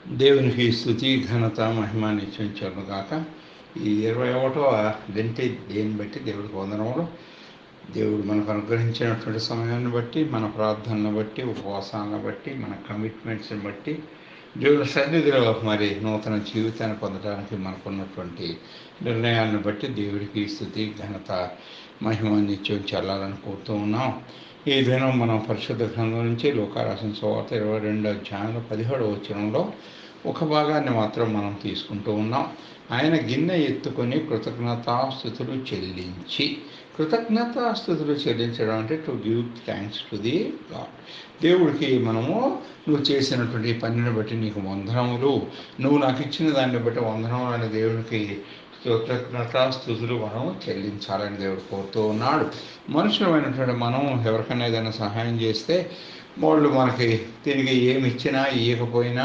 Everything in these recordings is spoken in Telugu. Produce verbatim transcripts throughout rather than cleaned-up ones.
దేవునికి స్తుతి ఘనత మహిమ నిత్యం గాక. ఈ ఇరవై ఒకటవ గంటే దేన్ని బట్టి దేవుడికి వందనములు. దేవుడు మనకు అనుగ్రహించినటువంటి సమయాన్ని బట్టి, మన ప్రార్థనను బట్టి, ఉపవాసాలను బట్టి, మన కమిట్మెంట్స్ని బట్టి, దేవుని సన్నిధిలో మరి నూతన జీవితాన్ని పొందడానికి మనకున్నటువంటి నిర్ణయాన్ని బట్టి దేవుడికి స్తుతి ఘనత మహిమ నిత్యం చెల్లాలని కోరుతూ ఉన్నాం. ఈ దినం మనం పరిశుద్ధ గ్రంథం నుంచి లోకారాసిన సువార్త ఇరవై రెండో అధ్యాయంలో పదిహేడవ వచనంలో ఒక భాగాన్ని మాత్రం మనం తీసుకుంటూ ఉన్నాం. ఆయన గిన్నె ఎత్తుకొని కృతజ్ఞతాస్తుతులు చెల్లించి, కృతజ్ఞతాస్తుతులు చెల్లించడం అంటే to give thanks to the God. దేవుడికి మనము నువ్వు చేసినటువంటి పనిని బట్టి నీకు వందనములు, నువ్వు నాకు ఇచ్చిన దాన్ని బట్టి వందనములు అనే దేవుడికి కృతజ్ఞతాస్తుతులు మనం చెల్లించాలని దేవుడు కోరుతూ ఉన్నాడు. మనుషులమైనటువంటి మనం ఎవరికైనా ఏదైనా సహాయం చేస్తే వాళ్ళు మనకి తిరిగి ఏమి ఇచ్చినా ఇవ్వకపోయినా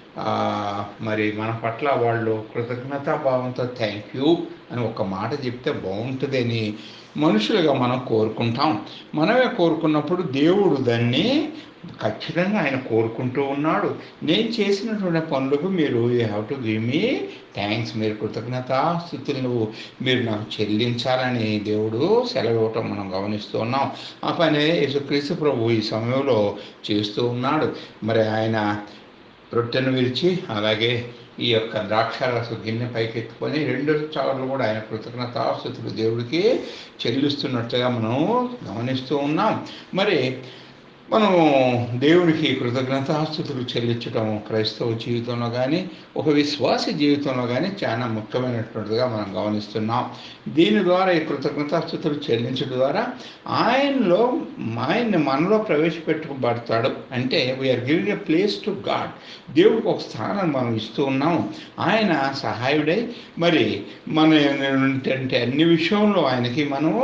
మరి మన పట్ల వాళ్ళు కృతజ్ఞతాభావంతో థ్యాంక్ యూ అని ఒక మాట చెప్తే బాగుంటుందని మనుషులుగా మనం కోరుకుంటాం. మనమే కోరుకున్నప్పుడు దేవుడు దాన్ని ఖచ్చితంగా ఆయన కోరుకుంటూ ఉన్నాడు. నేను చేసినటువంటి పనులకు మీరు you have to give me thanks, మీరు కృతజ్ఞతాస్తుతులను మీరు నాకు చెల్లించాలని దేవుడు సెలవు ఇవ్వటం మనం గమనిస్తూ ఉన్నాం. ఆ పని యేసుక్రీస్తు ప్రభు ఈ సమయంలో చేస్తూ ఉన్నాడు. మరి ఆయన రొట్టెను విరిచి అలాగే ఈ యొక్క ద్రాక్షారస గిన్నె పైకెత్తుకొని రెండు చాలు కూడా ఆయన కృతజ్ఞతాస్తుతులు దేవుడికి చెల్లిస్తున్నట్టుగా మనం గమనిస్తూ ఉన్నాం. మరి మనము దేవునికి కృతజ్ఞతాస్తుతులు చెల్లించడం క్రైస్తవ జీవితంలో కానీ ఒక విశ్వాస జీవితంలో కానీ చాలా ముఖ్యమైనటువంటిదిగా మనం గమనిస్తున్నాం. దీని ద్వారా ఈ కృతజ్ఞతాస్తుతులు చెల్లించడం ద్వారా ఆయనలో ఆయన్ని మనలో ప్రవేశపెట్టుకోబడతాడు. అంటే we're giving a place to God. దేవుడికి ఒక స్థానం మనం ఇస్తూ ఉన్నాం. ఆయన సహాయుడై మరి మన ఏంటంటే అన్ని విషయంలో ఆయనకి మనము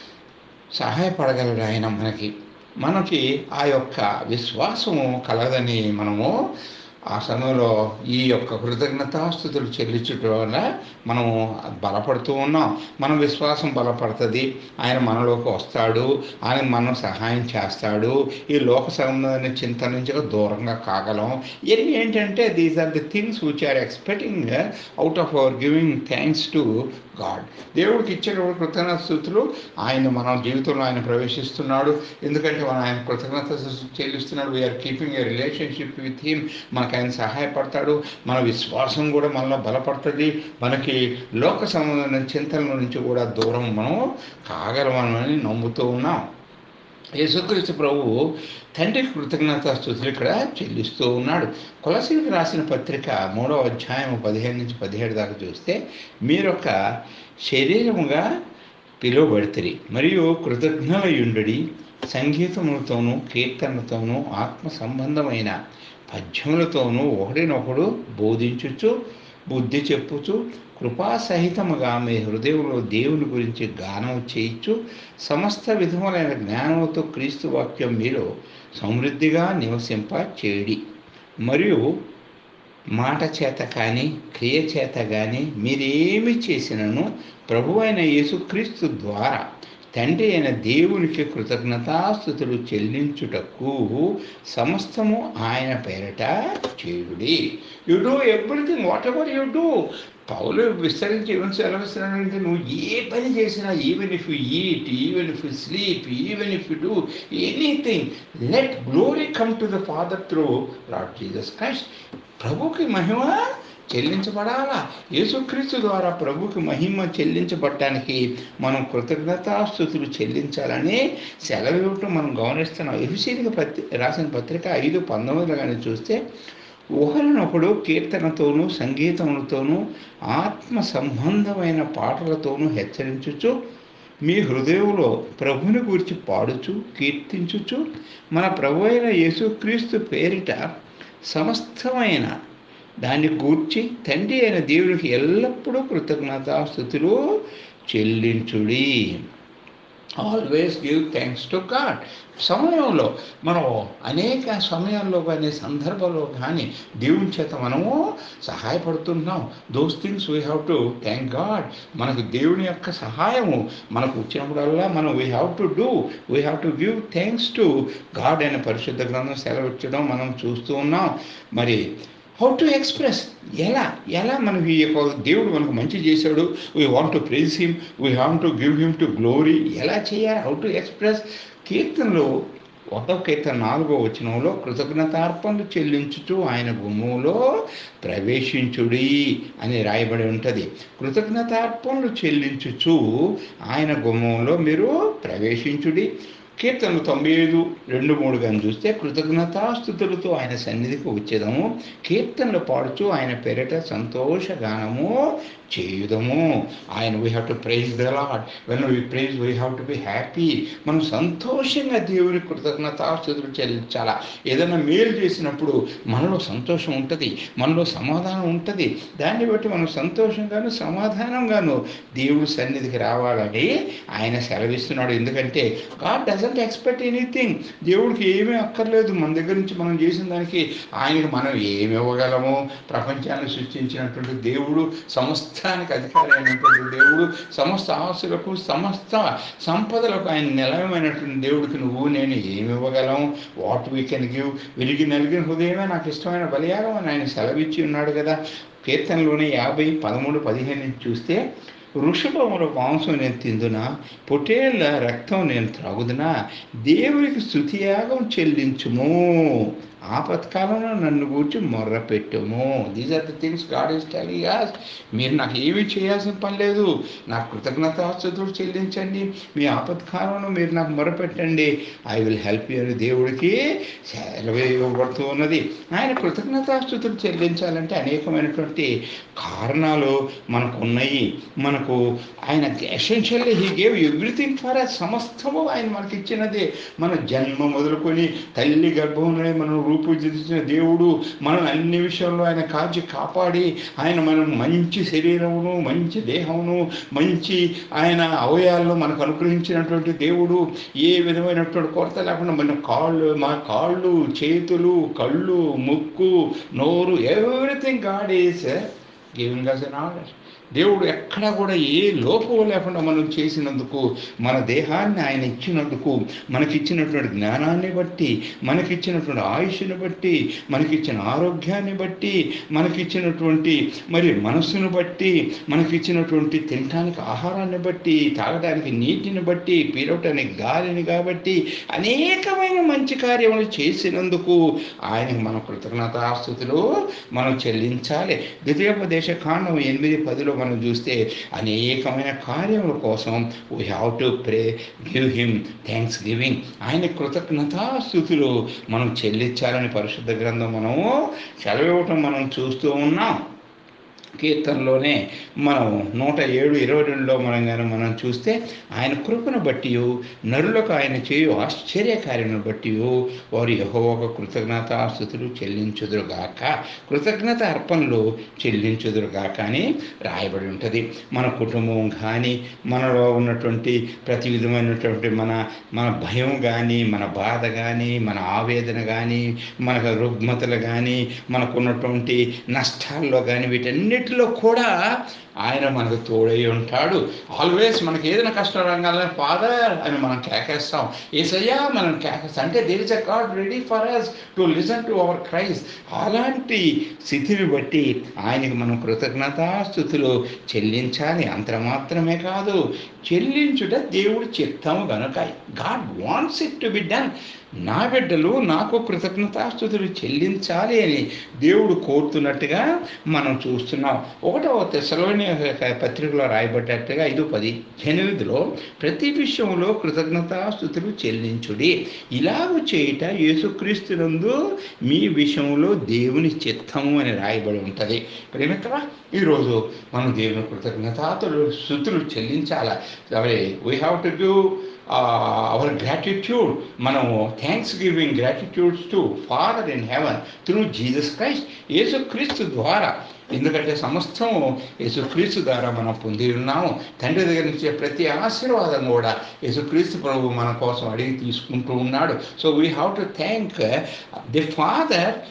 సహాయపడగలడు. ఆయన మనకి మనకి ఆ యొక్క విశ్వాసము కలదని మనము ఆ సమయంలో ఈ యొక్క కృతజ్ఞతాస్తుతులు చెల్లించడం వల్ల మనము బలపడుతూ ఉన్నాం. మన విశ్వాసం బలపడుతుంది. ఆయన మనలోకి వస్తాడు, ఆయన మనం సహాయం చేస్తాడు. ఈ లోక సంబంధమైన చింత నుంచి దూరంగా కాగలం. ఇవి ఏంటంటే these are the things which are expecting out of our giving thanks to God. దేవుడికి ఇచ్చేటప్పుడు కృతజ్ఞతాస్తుతులు ఆయన మన జీవితంలో ఆయన ప్రవేశిస్తున్నాడు. ఎందుకంటే మనం ఆయన కృతజ్ఞత చెల్లిస్తున్నాడు. We're keeping a relationship with him. మనకు ఆయన సహాయపడతాడు. మన విశ్వాసం కూడా మనలో బలపడుతుంది. మనకి లోక సంబంధమైన చింతల నుంచి కూడా దూరం మనం కాగలమని నమ్ముతూ ఉన్నాం. యేసుక్రీస్తు ప్రభువు తండ్రికి కృతజ్ఞతాస్తుతులు ఇక్కడ చెల్లిస్తూ ఉన్నాడు. కొలసీలకు రాసిన పత్రిక మూడవ అధ్యాయం పదిహేను నుంచి పదిహేడు దాకా చూస్తే మీరొక శరీరముగా పిలువబడితిరి మరియు కృతజ్ఞులయుండుడి, సంగీతములతోనూ కీర్తనలతోనూ ఆత్మ సంబంధమైన పద్యములతోనూ ఒకడినొకడు బోధించుచు బుద్ధి చెప్పుచు కృపాసహితముగా మీ హృదయంలో దేవుని గురించి గానం చేయించు సమస్త విధములైన జ్ఞానముతో క్రీస్తు వాక్యం మీలో సమృద్ధిగా నివసింప చేయడి. మరియు మాట చేత కానీ క్రియ చేత కానీ మీరేమి చేసినను ప్రభువైన యేసుక్రీస్తు ద్వారా తండ్రి అయిన దేవునికి కృతజ్ఞతాస్తుతులు చెల్లించుటకు సమస్తము ఆయన పేరట చేయుడి. You do everything whatever you do. పౌలు విస్తరించి ఏమని సెలవిస్తున్నాడంటే నువ్వు ఏ పని చేసినా, even if you eat, even if you sleep, even if you do anything, let glory come to the father through Lord Jesus Christ. ప్రభుకి మహిమ చెల్లించబడాలా. యేసుక్రీస్తు ద్వారా ప్రభుకి మహిమ చెల్లించబడటానికి మనం కృతజ్ఞతాస్తుతులు చెల్లించాలని సెలవు ఇవ్వటం మనం గమనిస్తున్నాం. ఎఫెసీయులకు పత్రి రాసిన పత్రిక ఐదు పంతొమ్మిదిలో కానీ చూస్తే ఒకరినొకడు కీర్తనతోనూ సంగీతములతోనూ ఆత్మ సంబంధమైన పాటలతోనూ హెచ్చరించుచు మీ హృదయంలో ప్రభుని గురించి పాడుచు కీర్తించుచు మన ప్రభు అయిన యేసుక్రీస్తు పేరిట సమస్తమైన దాన్ని గూర్చి తండ్రి అయిన దేవునికి ఎల్లప్పుడూ కృతజ్ఞతాస్తుతులు చెల్లించుడి. Always give thanks to God. సమయంలో మనం అనేక సమయాల్లో కానీ సందర్భంలో కానీ దేవుని చేత మనము సహాయపడుతున్నాం. Those things we have to thank God. మనకు దేవుని యొక్క సహాయము మనకు వచ్చినప్పుడల్లా మనం we have to do we have to give thanks to God అనే పరిశుద్ధ గ్రంథం సెలవిచ్చడం మనం చూస్తూ ఉన్నాం. మరి హౌ టు ఎక్స్‌ప్రెస్ ఎలా? ఎలా మనకి ఈ యొక్క దేవుడు మనకు మంచి చేశాడు. We want to praise him. We want to give him to glory. ఎలా చేయాలి? హౌ టు ఎక్స్‌ప్రెస్ కీర్తనలో ఒకటో కీర్తన నాలుగో వచనంలో కృతజ్ఞతార్పణలు చెల్లించుచు ఆయన గుమ్మంలో ప్రవేశించుడి అని రాయబడి ఉంటుంది. కృతజ్ఞతార్పణలు చెల్లించుచు ఆయన గుమ్మంలో మీరు ప్రవేశించుడి. కీర్తనలు తొంభై ఐదు రెండు మూడు కానీ చూస్తే కృతజ్ఞతాస్తుతులతో ఆయన సన్నిధికి వచ్చేదము, కీర్తనలు పాడుచు ఆయన పేరిట సంతోషగానము చేయుదము. ఆయన we have to praise the Lord. When we praise we have to be happy. మనం సంతోషంగా దేవుని కృతజ్ఞతాస్తుతులు చెల్లించాలా. ఏదైనా మేలు చేసినప్పుడు మనలో సంతోషం ఉంటుంది, మనలో సమాధానం ఉంటుంది. దాన్ని బట్టి మనం సంతోషంగాను సమాధానంగాను దేవుడి సన్నిధికి రావాలని ఆయన సెలవిస్తున్నాడు. ఎందుకంటే గాడ్ డజంట్ ఎక్స్పెక్ట్ ఎనీథింగ్. దేవుడికి ఏమీ అక్కర్లేదు మన దగ్గర నుంచి. మనం చేసిన దానికి ఆయనకి మనం ఏమి ఇవ్వగలము? ప్రపంచాన్ని సృష్టించినటువంటి దేవుడు, సమస్తానికి అధికారి అయినటువంటి దేవుడు, సమస్త ఆస్తులకు సమస్త సంపదలకు ఆయన నిలయమైనటువంటి దేవుడికి నువ్వు నేను ఏమి ఇవ్వగలం? What we can give. విరిగి నలిగిన హృదయమే నాకు ఇష్టమైన బలియాగం అని ఆయన సెలవిచ్చి ఉన్నాడు కదా. కీర్తనలోనే యాభై పదమూడు పదిహేను నుంచి చూస్తే వృషభముల మాంసం నేను తిందునా, పొటేళ్ల రక్తం నేను త్రాగుదునా, దేవునికి స్తుతియాగం చెల్లించుము, ఆపత్కాలంలో నన్ను గూర్చి మొర్ర పెట్టుము. These are the things God is telling us. మీరు నాకు ఏమీ చేయాల్సిన పని లేదు. నాకు కృతజ్ఞతాస్తుతులు చెల్లించండి. మీ ఆపత్కాలంలో మీరు నాకు మొరపెట్టండి. ఐ విల్ హెల్ప్ యూ అని దేవుడికి సెలవు ఇవ్వబడుతూ ఉన్నది. ఆయన కృతజ్ఞతాస్తుతులు చెల్లించాలంటే అనేకమైనటువంటి కారణాలు మనకు ఉన్నాయి. మనకు ఆయన essentially he gave everything for us. సమస్తము ఆయన మనకి ఇచ్చినదే. మన జన్మ మొదలుకొని తల్లి గర్భంలోనే మనం రూపుదిద్దిన దేవుడు మనం అన్ని విషయంలో ఆయన కాచి కాపాడి ఆయన మనం మంచి శరీరమును, మంచి దేహమును, మంచి ఆయన అవయాలను మనకు అనుగ్రహించినటువంటి దేవుడు. ఏ విధమైనటువంటి కొరత లేకుండా మన కాళ్ళు, మా కాళ్ళు, చేతులు, కళ్ళు, ముక్కు, నోరు, everything God is giving us an order. దేవుడు ఎక్కడా కూడా ఏ లోపం లేకుండా మనం చేసినందుకు, మన దేహాన్ని ఆయన ఇచ్చినందుకు, మనకిచ్చినటువంటి జ్ఞానాన్ని బట్టి, మనకిచ్చినటువంటి ఆయుష్ని బట్టి, మనకిచ్చిన ఆరోగ్యాన్ని బట్టి, మనకిచ్చినటువంటి మరి మనస్సును బట్టి, మనకిచ్చినటువంటి తినటానికి ఆహారాన్ని బట్టి, తాగడానికి నీటిని బట్టి, పీరవటానికి గాలిని కాబట్టి అనేకమైన మంచి కార్యములు చేసినందుకు ఆయనకు మనం కృతజ్ఞతాస్తుతులు మనం చెల్లించాలి. ద్వితీయోపదేశ కాండం ఎనిమిది పదిలో మనం చూస్తే అనేకమైన కార్యముల కోసం we have to pray, give him thanks giving. ఆయన కృతజ్ఞతాస్తుతులు మనం చెల్లించాలని పరిశుద్ధ గ్రంథం మనము సెలవివ్వటం మనం చూస్తూ ఉన్నాం. కీర్తనలోనే మనం నూట ఏడు ఇరవై రెండులో మనం కానీ మనం చూస్తే ఆయన కృపను బట్టి, నరులకు ఆయన చేయు ఆశ్చర్యకార్యను బట్టి వారు యెహోవాకు కృతజ్ఞతాస్తుతులు చెల్లించుదురుగాక, కృతజ్ఞత అర్పణలు చెల్లించుదురుగాక అని రాయబడి ఉంటుంది. మన కుటుంబం కానీ, మనలో ఉన్నటువంటి ప్రతి విధమైనటువంటి మన మన భయం కానీ, మన బాధ కానీ, మన ఆవేదన కానీ, మన రుగ్మతలు కానీ, మనకున్నటువంటి నష్టాల్లో కానీ, వీటన్నిటి లో కూడా ఆయన మనకు తోడై ఉంటాడు. ఆల్వేస్ మనకి ఏదైనా కష్టం రంగాలని ఫాదర్ అని మనం కేకేస్తాం, యేసయ్యా మనం కేకేస్తాం. అంటే there is a God ready for us to listen to our cries. అలాంటి స్థితిని బట్టి ఆయనకి మనం కృతజ్ఞతాస్తుతులు చెల్లించాలి. అంత మాత్రమే కాదు, చెల్లించుట దేవుడి చిత్తము గనుక God wants it to be done. నా బిడ్డలు నాకు కృతజ్ఞతాస్తుతులు చెల్లించాలి అని దేవుడు కోరుతున్నట్టుగా మనం చూస్తున్నాం. ఒకటవ తెస్సలోనియ పత్రికలో రాయబడ్డట్టుగా ఐదు పది ఎనిమిదిలో ప్రతి విషయంలో కృతజ్ఞతాస్తుతులు చెల్లించుడి, ఇలాగ చేయుట యేసుక్రీస్తునందు మీ విషయంలో దేవుని చిత్తము అని రాయబడి ఉంటుంది. ప్రేమిత్రా, ఈరోజు మనం దేవుని కృతజ్ఞతాస్తుతులు స్తుతులు చెల్లించాలా. We have to give our gratitude. మనము thanks giving gratitudes to father in heaven through Jesus Christ. యేసుక్రీస్తు ద్వారా. ఎందుకంటే సమస్తము యేసుక్రీస్తు ద్వారా మనం పొంది ఉన్నాము. తండ్రి దగ్గర నుంచి ప్రతి ఆశీర్వాదం కూడా యేసుక్రీస్తు ప్రభు మన కోసం అడిగి తీసుకుంటూ ఉన్నాడు. So we have to thank the father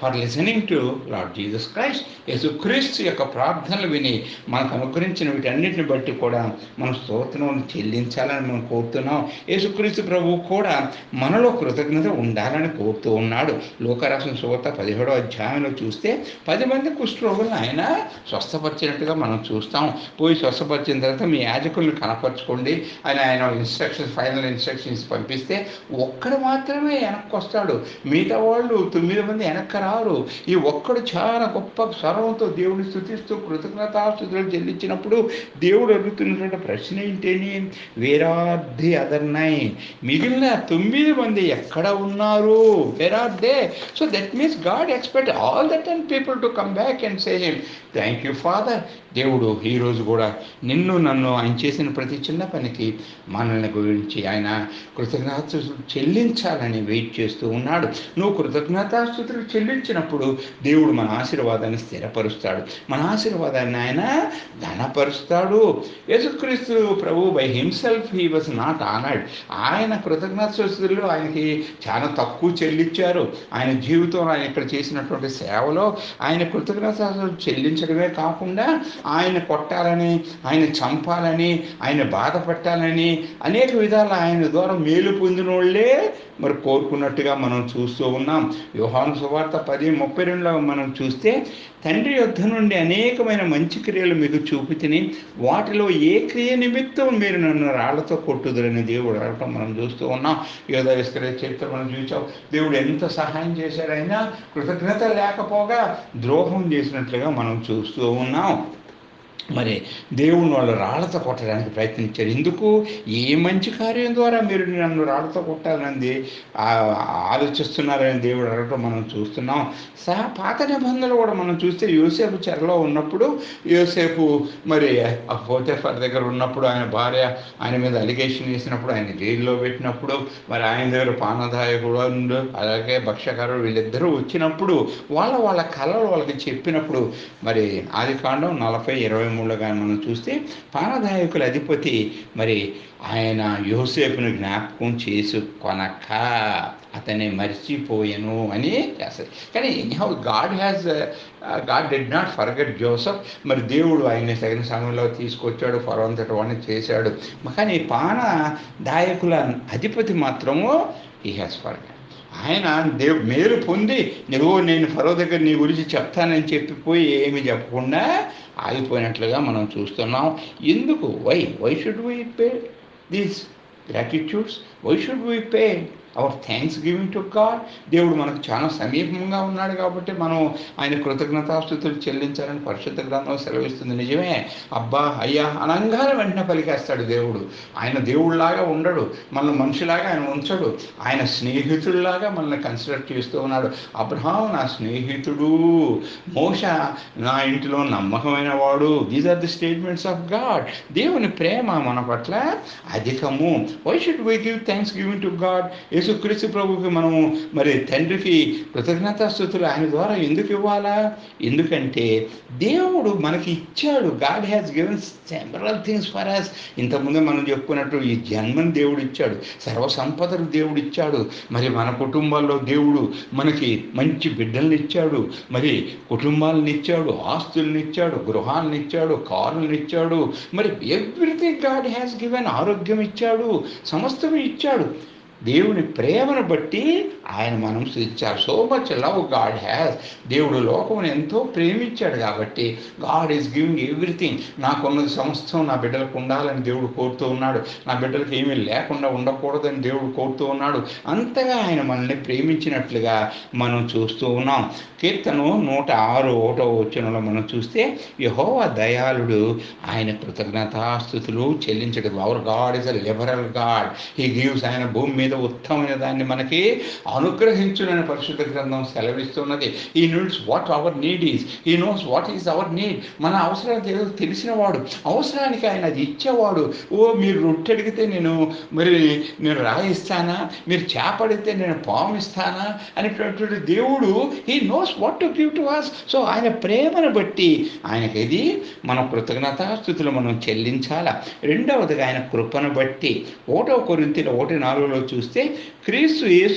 for listening to Lord Jesus Christ. యేసుక్రీస్తు యొక్క ప్రార్థనలు విని మనకు అనుగ్రహించిన వీటన్నిటిని బట్టి కూడా మనం స్తోత్రం చెల్లించాలని మనం కోరుతున్నాం. యేసుక్రీస్తు ప్రభువు కూడా మనలో కృతజ్ఞత ఉండాలని కోరుతూ ఉన్నాడు. లోకరాసిన సువార్త పదిహేడో అధ్యాయంలో చూస్తే పది మంది కుష్ఠరోగులను ఆయన స్వస్థపరిచినట్టుగా మనం చూస్తాం. పోయి స్వస్థపరిచిన తర్వాత మీ యాజకులను కనపరచుకోండి అని ఆయన ఇన్స్ట్రక్షన్స్, ఫైనల్ ఇన్స్ట్రక్షన్స్ పంపిస్తే ఒక్కడు మాత్రమే వెనక్కి వస్తాడు, మిగతా వాళ్ళు తొమ్మిది మంది వెనక్కి రారు. ఈ ఒక్కడు చాలా గొప్ప స్వరంతో దేవుడిని స్తుతిస్తూ కృతజ్ఞతాస్తుతులు చెల్లించినప్పుడు దేవుడు అడుగుతున్నటువంటి ప్రశ్న ఏంటని, where are the other nine, మిగిలిన తొమ్మిది మంది ఎక్కడ ఉన్నారు, where are they? So that means God expect all the ten people to come back and say him thank you father. దేవుడు ఈరోజు కూడా నిన్ను నన్ను ఆయన చేసిన ప్రతి చిన్న పనికి మనల్ని గురించి ఆయన కృతజ్ఞతాస్తుతులు చెల్లించాలని వెయిట్ చేస్తూ ఉన్నాడు. నువ్వు కృతజ్ఞతాస్తుతులు చెల్లించినప్పుడు దేవుడు మన ఆశీర్వాదాన్ని స్థిరపరుస్తాడు, మన ఆశీర్వాదాన్ని ఆయన ఘనపరుస్తాడు. యేసుక్రీస్తు ప్రభు by himself he was not honoured. ఆయన కృతజ్ఞతాస్తుతులు ఆయనకి చాలా తక్కువ చెల్లించారు. ఆయన జీవితంలో ఆయన ఇక్కడ చేసినటువంటి సేవలో ఆయన కృతజ్ఞతాస్తుతులు చెల్లించడమే కాకుండా ఆయన కొట్టాలని, ఆయన చంపాలని, ఆయన బాధ పెట్టాలని అనేక విధాలు ఆయన ద్వారా మేలు పొందిన వాళ్ళే మరి కోరుకున్నట్టుగా మనం చూస్తూ ఉన్నాం. యోహాను సువార్త పది ముప్పై రెండులో మనం చూస్తే తండ్రి యొద్ద నుండి అనేకమైన మంచి క్రియలు మీకు చూపితిని, వాటిలో ఏ క్రియ నిమిత్తం మీరు నన్ను రాళ్లతో కొట్టుదురని దేవుడు అడగటం మనం చూస్తూ ఉన్నాం. యోధా ఇస్కరియోతు చరిత్ర మనం చూసాం. దేవుడు ఎంత సహాయం చేశారైనా కృతజ్ఞత లేకపోగా ద్రోహం చేసినట్లుగా మనం చూస్తూ ఉన్నాం. మరి దేవుని వాళ్ళు రాళ్లతో కొట్టడానికి ప్రయత్నించారు. ఎందుకు? ఏ మంచి కార్యం ద్వారా మీరు నన్ను రాళ్లతో కొట్టాలని ఆలోచిస్తున్నారని దేవుడు అడగటం మనం చూస్తున్నాం. సహా పాత నిబంధనలు కూడా మనం చూస్తే యోసేపు చెరలో ఉన్నప్పుడు, యోసేపు మరి పోతీఫర్ దగ్గర ఉన్నప్పుడు, ఆయన భార్య ఆయన మీద అలిగేషన్ చేసినప్పుడు, ఆయన జైల్లో పెట్టినప్పుడు, మరి ఆయన దగ్గర పానదాయకుడు అలాగే భక్ష్యకారుడు వీళ్ళిద్దరూ వచ్చినప్పుడు వాళ్ళ వాళ్ళ కళలు వాళ్ళకి చెప్పినప్పుడు, మరి ఆది కాండం నలభై ఇరవై మూడుగా మనం చూస్తే పానదాయకుల అధిపతి మరి ఆయన యోసేపును జ్ఞాపకం చేసుకొనక అతన్ని మర్చిపోయాను అని చేస్తారు. కానీ anyhow God has God did not forget Joseph. మరి దేవుడు ఆయన తగిన సమయంలో తీసుకొచ్చాడు, ఫరోంతటి వాడిని చేశాడు. కానీ పాన దాయకుల అధిపతి మాత్రము హీ హ్యాస్ ఫర్గెట్. ఆయన దేవు మేలు పొంది నువ్వు నేను ఫరో దగ్గర నీ గురించి చెప్తానని చెప్పిపోయి ఏమి చెప్పకుండా ఆగిపోయినట్లుగా మనం చూస్తున్నాం. ఎందుకు? Why why should we pay these gratitudes? Why should we pay our thanks giving to God? దేవుడు మనకు చాలా సమీపంగా ఉన్నాడు కాబట్టి మనం ఆయన కృతజ్ఞతాస్తుతులు చెల్లించాలని పరిశుద్ధ గ్రంథం సెలవిస్తుంది. నిజమే, అబ్బా అయ్యా అనంగానే వెంటనే పలికేస్తాడు దేవుడు. ఆయన దేవుడిలాగా ఉండడు, మనల్ని మనిషిలాగా ఆయన ఉంచడు. ఆయన స్నేహితుడిలాగా మనల్ని కన్సిడర్ చేస్తూ ఉన్నాడు. అబ్రహాము నా స్నేహితుడు, మోషే నా ఇంటిలో నమ్మకమైన వాడు. These are the statements of God. దేవుని ప్రేమ మన పట్ల అధికము. Why should we give thanks giving to God? యేసుక్రీస్తు ప్రభువుకి మనము మరి తండ్రికి కృతజ్ఞతాస్తుతులు ఆయన ద్వారా ఎందుకు ఇవ్వాలా? ఎందుకంటే దేవుడు మనకి ఇచ్చాడు. God has given several things for us. ఇంతకుముందే మనం చెప్పుకున్నట్టు ఈ జన్మను దేవుడు ఇచ్చాడు, సర్వసంపదలు దేవుడు ఇచ్చాడు. మరి మన కుటుంబాల్లో దేవుడు మనకి మంచి బిడ్డల్ని ఇచ్చాడు, మరి కుటుంబాలను ఇచ్చాడు, ఆస్తుల్ని ఇచ్చాడు, గృహాలను ఇచ్చాడు, కారులను ఇచ్చాడు. మరి ఎవ్రీథింగ్ గాడ్ హ్యాస్ గివెన్. ఆరోగ్యం ఇచ్చాడు, సమస్తం ఇచ్చాడు. దేవుని ప్రేమను బట్టి ఆయన మనం స్థితించారు. So much love God has. దేవుడు లోకమును ఎంతో ప్రేమించాడు కాబట్టి గాడ్ ఈజ్ గివింగ్ ఎవ్రీథింగ్. నాకున్నది సమస్తం నా బిడ్డలకు ఉండాలని దేవుడు కోరుతూ ఉన్నాడు. నా బిడ్డలకు ఏమీ లేకుండా ఉండకూడదని దేవుడు కోరుతూ ఉన్నాడు. అంతగా ఆయన మనల్ని ప్రేమించినట్లుగా మనం చూస్తూ ఉన్నాం. కీర్తన నూట ఆరు ఒకటో వచనంలో మనం చూస్తే యెహోవా దయాళుడు, ఆయన కృతజ్ఞతాస్తుతులు చెల్లించడు. Our God is a liberal God. He gives. ఆయన భూమి మీద ఉత్తమమైన దాన్ని మనకి అనుగ్రహించునని పరిశుద్ధ గ్రంథం సెలవిస్తున్నది. He needs what our need is. He knows what is our need. మన అవసరాలు ఏదో తెలిసినవాడు, అవసరానికి ఆయన అది ఇచ్చేవాడు. ఓ మీరు రొట్టె అడిగితే నేను మరి నేను రాయిస్తానా, మీరు చేప అడిగితే నేను పాము ఇస్తానా అనేటటువంటి దేవుడు he knows what to give to us. So ఆయన ప్రేమను బట్టి ఆయనకి ఇది మన కృతజ్ఞతాస్తుతులు మనం చెల్లించాలా. రెండవదిగా ఆయన కృపను బట్టి ఒకటో కొరింథీయుల ఒకటి నాలుగులో చూస్తే క్రీస్తు యేసునందు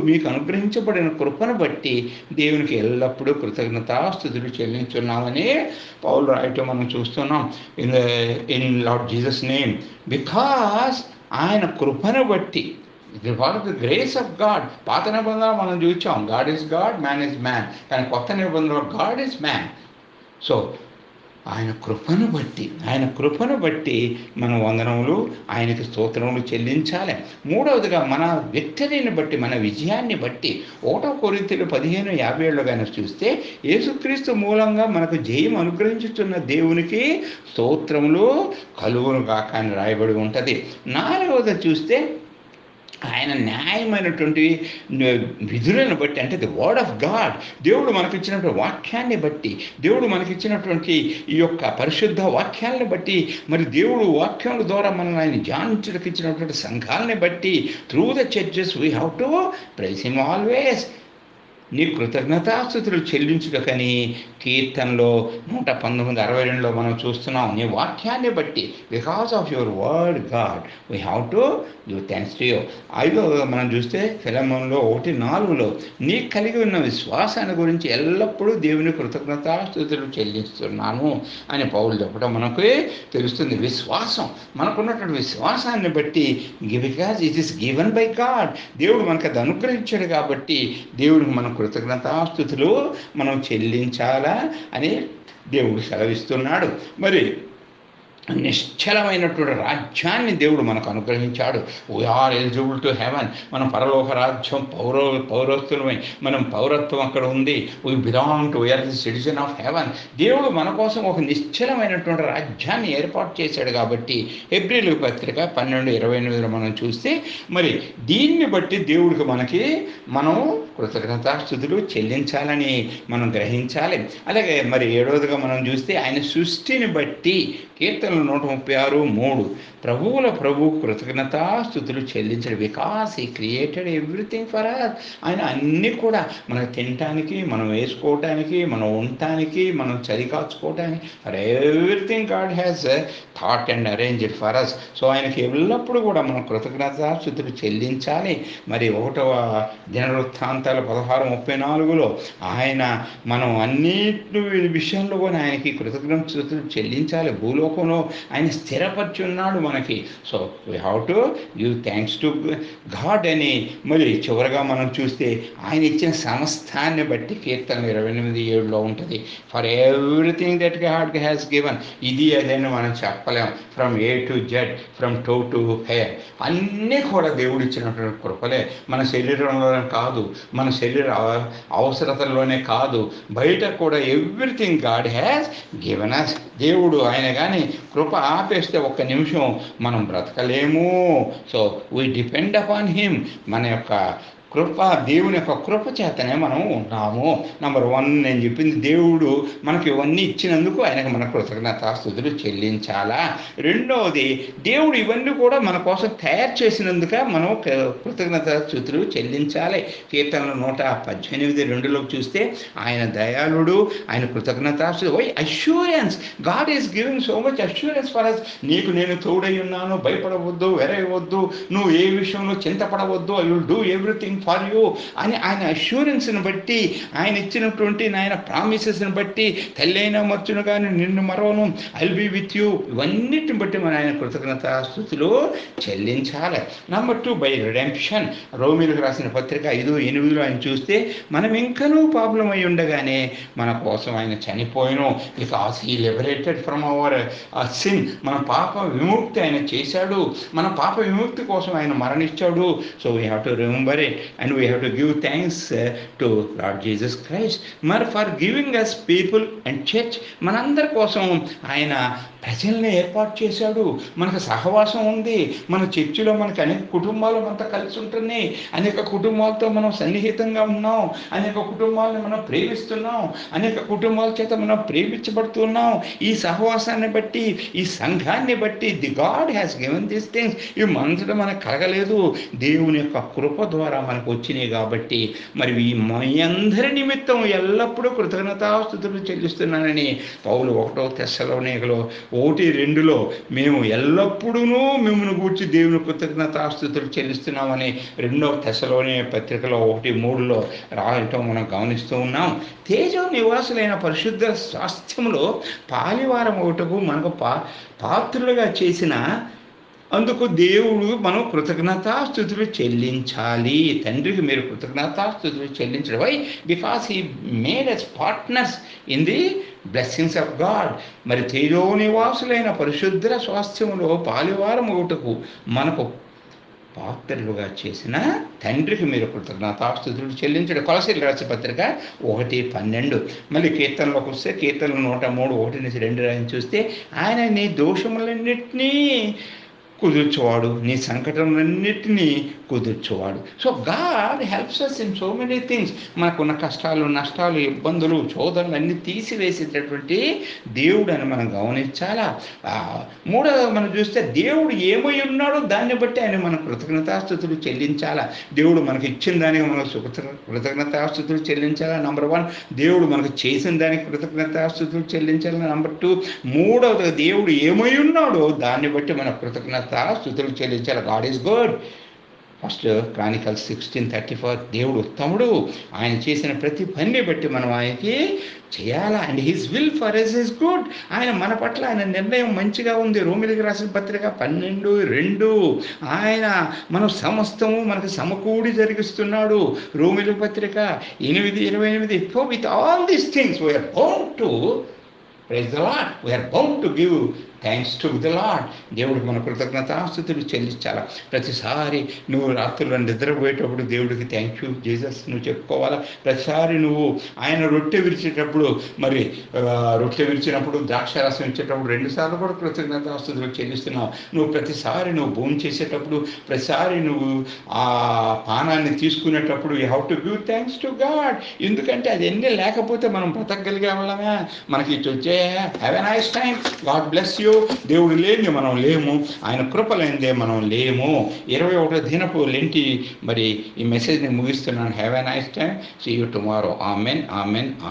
మీకు అనుగ్రహించబడిన కృపను బట్టి దేవునికి ఎల్లప్పుడూ కృతజ్ఞతాస్తుతులు చెల్లించున్నామని పౌలు రాయటం మనం చూస్తున్నాం. In in Lord Jesus name, because ఆయన కృపను బట్టి, for the grace of God. పాత నిబంధనలో మనం చూసాం God is God, man is man. కానీ కొత్త నిబంధనలో గాడ్ ఈజ్ మ్యాన్. సో ఆయన కృపను బట్టి ఆయన కృపను బట్టి మన వందనములు, ఆయనకి స్తోత్రములు చెల్లించాలి. మూడవదిగా మన విక్టరీని బట్టి, మన విజయాన్ని బట్టి. ఒకటో కొరింథీయులు పదిహేను యాభై ఏళ్ళు కానీ చూస్తే యేసుక్రీస్తు మూలంగా మనకు జయం అనుగ్రహించుతున్న దేవునికి స్తోత్రములు కలుగును గాక అని రాయబడి ఉంటుంది. నాలుగవది చూస్తే ఆయన న్యాయమైనటువంటి విధులను బట్టి, అంటే ది వర్డ్ ఆఫ్ గాడ్, దేవుడు మనకిచ్చినటువంటి వాక్యాన్ని బట్టి, దేవుడు మనకిచ్చినటువంటి ఈ యొక్క పరిశుద్ధ వాక్యాలను బట్టి, మరి దేవుడు వాక్యాల ద్వారా మనల్ని ఆయన ధ్యానించడానికి ఇచ్చినటువంటి సంఘాలని బట్టి, through the churches we have to praise him always. నీ కృతజ్ఞతాస్తుతులు చెల్లించుటకని కీర్తనలో నూట పంతొమ్మిది అరవై రెండులో మనం చూస్తున్నాం. నీ వాక్యాన్ని బట్టి, because of your word God we have to give thanks to you. ఐదో మనం చూస్తే ఫిలమోనులో ఒకటి నాలుగులో నీ కలిగి ఉన్న విశ్వాసాన్ని గురించి ఎల్లప్పుడూ దేవుని కృతజ్ఞతాస్తుతులు చెల్లిస్తున్నాను అని పౌలు చెప్పడం మనకు తెలుస్తుంది. విశ్వాసం, మనకున్నటువంటి విశ్వాసాన్ని బట్టి, because it is given by God, దేవుడు మనకు అది అనుగ్రహించాడు కాబట్టి దేవుడికి మనం కృతజ్ఞతాస్తుతులు మనం చెల్లించాలా అని దేవుడు సెలవిస్తున్నాడు. మరి నిశ్చలమైనటువంటి రాజ్యాన్ని దేవుడు మనకు అనుగ్రహించాడు. We are eligible to heaven. మనం పరలోక రాజ్యం పౌర పౌరస్తులమై మనం పౌరత్వం అక్కడ ఉంది. We belong to, we are the citizen of heaven. దేవుడు మన కోసం ఒక నిశ్చలమైనటువంటి రాజ్యాన్ని ఏర్పాటు చేశాడు కాబట్టి హెబ్రీయుల పత్రిక పన్నెండు ఇరవై ఎనిమిదిలో మనం చూస్తే మరి దీన్ని బట్టి దేవుడికి మనకి మనం కృతజ్ఞతాస్తుతులు చెల్లించాలని మనం గ్రహించాలి. అలాగే మరి ఏడవదిగా మనం చూస్తే ఆయన సృష్టిని బట్టి కీర్తనలు నూట ముప్పై ఆరు మూడు, ప్రభువుల ప్రభు కృతజ్ఞతాస్తుతులు చెల్లించడు. Because he created everything for us. ఆయన అన్నీ కూడా మనకు తినటానికి, మనం వేసుకోవటానికి, మనం ఉండటానికి, మనం చదికాచుకోవటానికి, for everything God has thought and arranged for us. So ఆయనకి ఎల్లప్పుడూ కూడా మనం కృతజ్ఞతాస్తుతులు చెల్లించాలి. మరి ఒకటవ దినవృత్తాంతాల పదహారు ముప్పై నాలుగులో ఆయన మనం అన్నిటి విషయంలో కూడా ఆయనకి కృతజ్ఞతాస్తుతులు చెల్లించాలి. భూలోకంలో ఆయన స్థిరపరిచి ఉన్నాడు మనకి. So we have to give thanks to God అని. మరి చివరిగా మనం చూస్తే ఆయన ఇచ్చిన సమస్తాన్ని బట్టి కీర్తన ఇరవై ఎనిమిది ఏడులో ఉంటుంది. For everything that God has given, ఇది అదని మనం చెప్పలేం. From A to Z, from toe to hair, అన్నీ కూడా దేవుడు ఇచ్చినటువంటి కృపలే. మన శరీరంలోనే కాదు, మన శరీర అవసరతల్లోనే కాదు, బయట కూడా everything God has given us. దేవుడు ఆయన కానీ కృప ఆపేస్తే ఒక్క నిమిషం మనం బ్రతకలేము. So we depend upon him. మన యొక్క కృప, దేవుని యొక్క కృప చేతనే మనం ఉన్నాము. నెంబర్ వన్ నేను చెప్పింది, దేవుడు మనకి ఇవన్నీ ఇచ్చినందుకు ఆయనకు మన కృతజ్ఞతాస్తుతులు చెల్లించాలా. రెండవది, దేవుడు ఇవన్నీ కూడా మన కోసం తయారు చేసినందుక మనం కృతజ్ఞతాస్తుతులు చెల్లించాలి. కీర్తనలు నూట పద్దెనిమిది రెండులో చూస్తే ఆయన దయాళుడు, ఆయన కృతజ్ఞతాస్తుతులు. Why assurance, God is giving so much assurance for us. నీకు నేను తోడై ఉన్నాను, భయపడవద్దు, వెరవద్దు, నువ్వు ఏ విషయంలో చింతపడవద్దు, I will do everything for you అని ఆయన అష్యూరెన్స్ని బట్టి, ఆయన ఇచ్చినటువంటి ఆయన ప్రామిసెస్ని బట్టి, తల్లి అయినా మర్చును కానీ నిన్ను మరవను, I will be with you, ఇవన్నిటిని బట్టి మన ఆయన కృతజ్ఞతాస్తుతులు చెల్లించాలి. Number two, by redemption. రోమీలకు రాసిన పత్రిక ఐదు ఎనిమిదిలో ఆయన చూస్తే మనం ఇంకనూ పాపులమై ఉండగానే మన కోసం ఆయన చనిపోయాను. Because he liberated from our sin. మన పాప విముక్తి ఆయన చేశాడు, మన పాప విముక్తి కోసం ఆయన మరణించాడు. So we have to remember it and we have to give thanks uh, to Lord Jesus Christ mar for giving us people and church. మనందరి కోసం ఆయన ప్రజల్ని ఏర్పాటు చేశాడు. మనకు సహవాసం ఉంది. మన చర్చిలో మనకు అనేక కుటుంబాలు మనతో కలిసి ఉంటున్నాయి. అనేక కుటుంబాలతో మనం సన్నిహితంగా ఉన్నాం. అనేక కుటుంబాలను మనం ప్రేమిస్తున్నాం. అనేక కుటుంబాల చేత మనం ప్రేమించబడుతున్నాం. ఈ సహవాసాన్ని బట్టి, ఈ సంఘాన్ని బట్టి, the God has given these things. ఇవి మనసులో మనకు కలగలేదు, దేవుని యొక్క కృప ద్వారా మనకి మనకు వచ్చినాయి కాబట్టి మరి ఈ మీ అందరి నిమిత్తం ఎల్లప్పుడూ కృతజ్ఞతాస్తుతులు చెల్లిస్తున్నానని పౌలు ఒకటో తెస్సలోనికలో ఒకటి రెండులో మేము ఎల్లప్పుడూ మిమ్మల్ని గూర్చి దేవుని కృతజ్ఞతాస్తుతులు చెల్లిస్తున్నామని రెండవ తెస్సలోని పత్రికలో ఒకటి మూడులో రాయటం మనం గమనిస్తూ ఉన్నాం. తేజో నివాసులైన పరిశుద్ధ స్వాస్థ్యములో పాలివారం ఒకటకు మనకు పా పాత్రులుగా చేసిన అందుకు దేవుడు మనం కృతజ్ఞతాస్తుతులు చెల్లించాలి. తండ్రికి మీరు కృతజ్ఞతాస్తుతులు చెల్లించడం why because he made us partners in the blessings of God. మరి తేజో నివాసులైన పరిశుద్ధ స్వాస్థ్యములో పాలివారం ఒకటకు మనకు పాత్రలుగా చేసిన తండ్రికి మీరు కృతజ్ఞతాస్తుతులు చెల్లించడం. కొలసీలు రాసిన పత్రిక ఒకటి పన్నెండు. మళ్ళీ కీర్తనలోకి వస్తే కీర్తనలు నూట మూడు ఒకటి నుంచి రెండు రాయని చూస్తే ఆయన నీ దోషములన్నిటినీ కుదుర్చువాడు, నీ సంకటములన్నిటినీ కుదుర్చువాడు. So God helps us in so many things. మనకున్న కష్టాలు, నష్టాలు, ఇబ్బందులు, చోదనలు అన్నీ తీసివేసేటటువంటి దేవుడు అని మనం గమనించాలా. మూడవది మనం చూస్తే దేవుడు ఏమై ఉన్నాడో దాన్ని బట్టి ఆయన మనం కృతజ్ఞతాస్తుతులు చెల్లించాలా. దేవుడు మనకి ఇచ్చిన దానికి మనం కృతజ్ఞతాస్తుతులు చెల్లించాలా. నంబర్ వన్, దేవుడు మనకు చేసిన దానికి కృతజ్ఞతాస్తుతులు చెల్లించాలా. నంబర్ టూ, మూడవది దేవుడు ఏమై ఉన్నాడో దాన్ని బట్టి మన కృతజ్ఞత స్తుతులు చెల్లించాలి. God is good. First Chronicles sixteen thirty four దేవుడు ఉత్తముడు, ఆయన చేసిన ప్రతి పనిని బట్టి మనం ఆయనకి చేయాలా. And his will for us is good. ఆయన మన పట్ల ఆయన నిర్ణయం మంచిగా ఉంది. రోమిలికి రాసిన పత్రిక పన్నెండు రెండు. ఆయన మనం సమస్తము మనకు సమకూడి జరిగిస్తున్నాడు. రోమిలి పత్రిక ఎనిమిది ఇరవై ఎనిమిది. So with all these things we are bound to praise the Lord. We are bound to give thanks to the Lord. దేవుడికి మన కృతజ్ఞతాస్తుతులు చెల్లించాలా. ప్రతిసారి నువ్వు రాత్రుల్లో నిద్రపోయేటప్పుడు దేవుడికి థ్యాంక్ యూ జీసస్ నువ్వు చెప్పుకోవాలా. ప్రతిసారి నువ్వు ఆయన రొట్టె విరిచేటప్పుడు మరి రొట్టె విరిచినప్పుడు ద్రాక్షారసం ఇచ్చేటప్పుడు రెండుసార్లు కూడా కృతజ్ఞతాస్తుతులు చెల్లిస్తున్నావు. నువ్వు ప్రతిసారి నువ్వు భోజనం చేసేటప్పుడు, ప్రతిసారి నువ్వు ఆ పానాన్ని తీసుకునేటప్పుడు you have to give thanks to God. ఎందుకంటే అది ఎన్ని లేకపోతే మనం బ్రతకగలిగే వాళ్ళమే. మనకి ఇటు వచ్చే have a nice time, God bless you. దేవుడు లేని మనం లేము, ఆయన కృప లేనిదే మనం లేము. ఇరవై ఒకటో దినపు లెంటి మరి ఈ మెసేజ్ని ముగిస్తున్నాను. Have a nice time. See you tomorrow. Amen amen.